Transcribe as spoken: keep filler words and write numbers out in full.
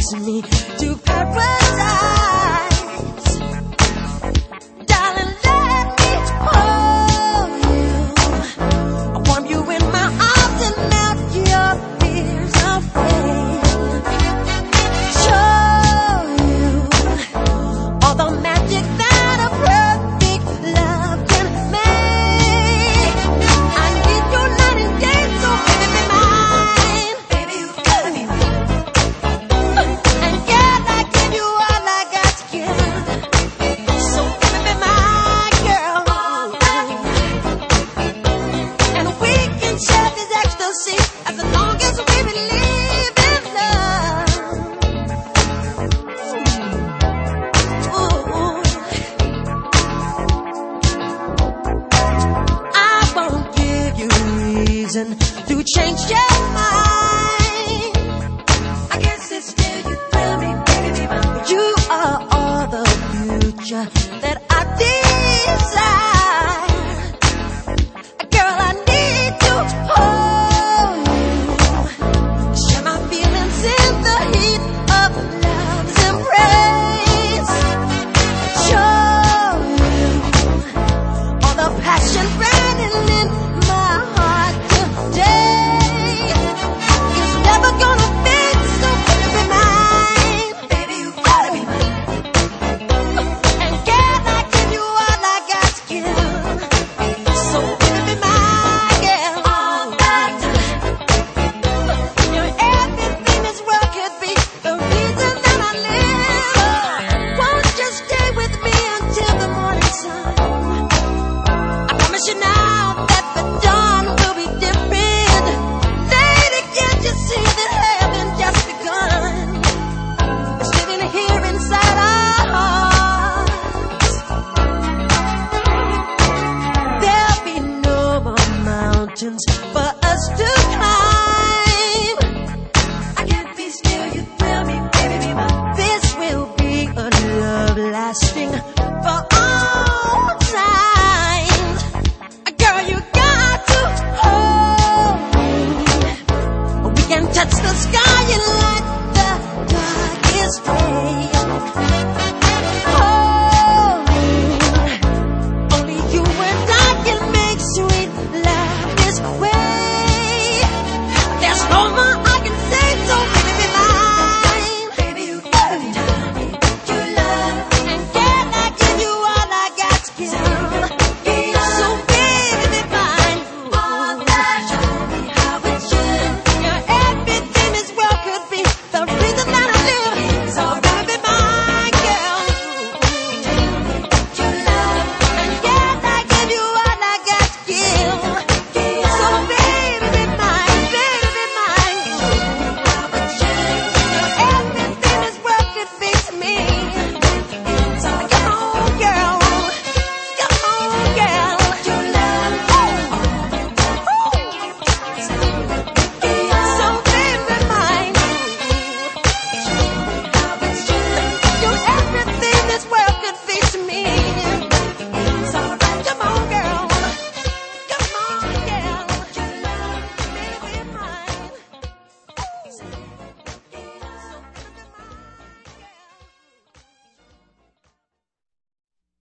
takes me to paradise. Darling, let me hold you. I warm you in my arms and melt your fears away. Show you all the magic that a perfect love can make. I need you night and day, so baby be mine. Baby, you gotta be mine. And girl, I give you all I got to give. So baby be my girl. And we can share this ecstasy as long as we believe in love. Ooh. I won't give you reason to change your mind. I guess it's still you thrill me, baby, mine. You are all the future that I desire.